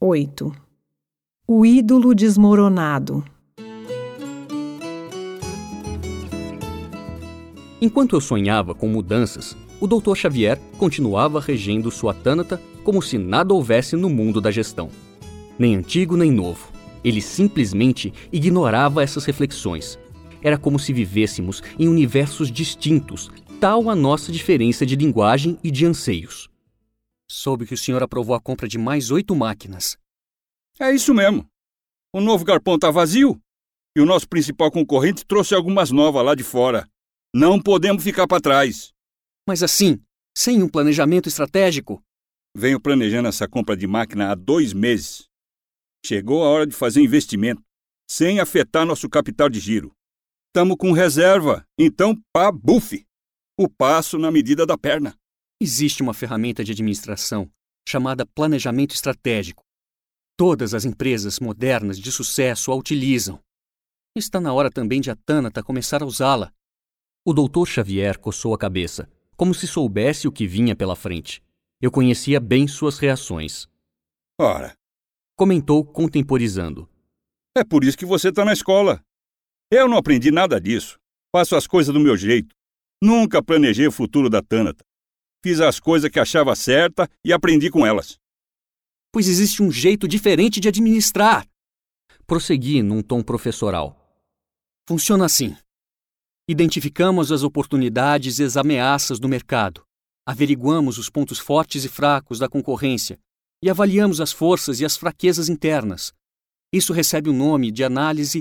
8. O ídolo desmoronado. Enquanto eu sonhava com mudanças, o Dr. Xavier continuava regendo sua Tânata como se nada houvesse no mundo da gestão. Nem antigo nem novo. Ele simplesmente ignorava essas reflexões. Era como se vivêssemos em universos distintos, tal a nossa diferença de linguagem e de anseios. Soube que o senhor aprovou a compra de mais 8 máquinas. É isso mesmo. O novo galpão está vazio e o nosso principal concorrente trouxe algumas novas lá de fora. Não podemos ficar para trás. Mas assim, sem um planejamento estratégico? Venho planejando essa compra de máquina há 2 meses. Chegou a hora de fazer investimento, sem afetar nosso capital de giro. Estamos com reserva, então pá, bufe. O passo na medida da perna. Existe uma ferramenta de administração chamada planejamento estratégico. Todas as empresas modernas de sucesso a utilizam. Está na hora também de a Tânata começar a usá-la. O Dr. Xavier coçou a cabeça, como se soubesse o que vinha pela frente. Eu conhecia bem suas reações. Ora, comentou contemporizando. É por isso que você está na escola. Eu não aprendi nada disso. Faço as coisas do meu jeito. Nunca planejei o futuro da Tânata. Fiz as coisas que achava certa e aprendi com elas. Pois existe um jeito diferente de administrar. Prossegui num tom professoral. Funciona assim. Identificamos as oportunidades e as ameaças do mercado. Averiguamos os pontos fortes e fracos da concorrência e avaliamos as forças e as fraquezas internas. Isso recebe o nome de análise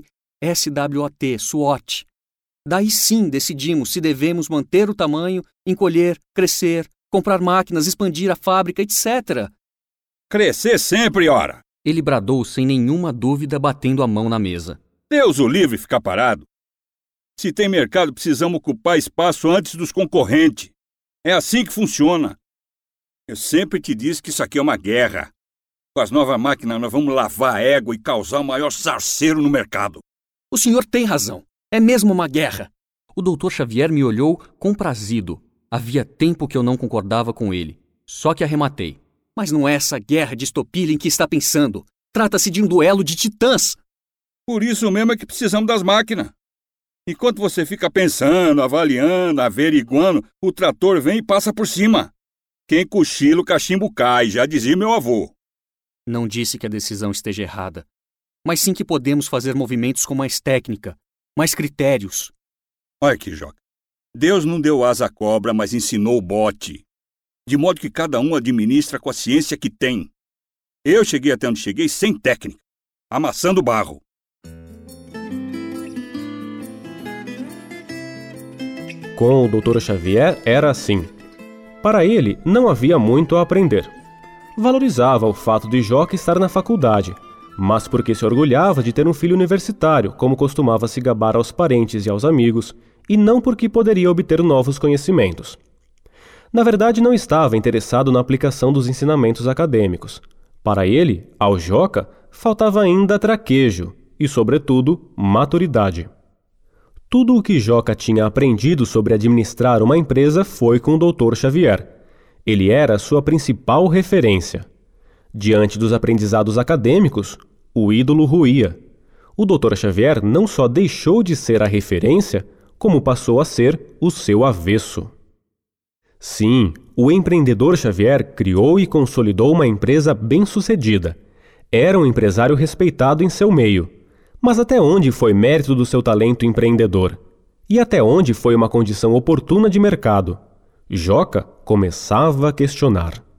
SWOT, SWOT. Daí sim decidimos se devemos manter o tamanho, encolher, crescer, comprar máquinas, expandir a fábrica, etc. Crescer sempre, ora! Ele bradou sem nenhuma dúvida, batendo a mão na mesa. Deus o livre ficar parado. Se tem mercado, precisamos ocupar espaço antes dos concorrentes. É assim que funciona. Eu sempre te disse que isso aqui é uma guerra. Com as novas máquinas, nós vamos lavar a égua e causar o maior sarceiro no mercado. O senhor tem razão. É mesmo uma guerra. O Dr. Xavier me olhou comprazido. Havia tempo que eu não concordava com ele. Só que arrematei. Mas não é essa guerra de estopilha em que está pensando. Trata-se de um duelo de titãs. Por isso mesmo é que precisamos das máquinas. Enquanto você fica pensando, avaliando, averiguando, o trator vem e passa por cima. Quem cochila, o cachimbo cai, já dizia meu avô. Não disse que a decisão esteja errada, mas sim que podemos fazer movimentos com mais técnica, mais critérios. Olha aqui, Joca. Deus não deu asa à cobra, mas ensinou o bote. De modo que cada um administra com a ciência que tem. Eu cheguei até onde cheguei sem técnica, amassando barro. Com o Dr. Xavier era assim. Para ele, não havia muito a aprender. Valorizava o fato de Joca estar na faculdade, mas porque se orgulhava de ter um filho universitário, como costumava se gabar aos parentes e aos amigos, e não porque poderia obter novos conhecimentos. Na verdade, não estava interessado na aplicação dos ensinamentos acadêmicos. Para ele, ao Joca, faltava ainda traquejo e, sobretudo, maturidade. Tudo o que Joca tinha aprendido sobre administrar uma empresa foi com o Dr. Xavier. Ele era sua principal referência. Diante dos aprendizados acadêmicos, o ídolo ruía. O Dr. Xavier não só deixou de ser a referência, como passou a ser o seu avesso. Sim, o empreendedor Xavier criou e consolidou uma empresa bem-sucedida. Era um empresário respeitado em seu meio. Mas até onde foi mérito do seu talento empreendedor? E até onde foi uma condição oportuna de mercado? Joca começava a questionar.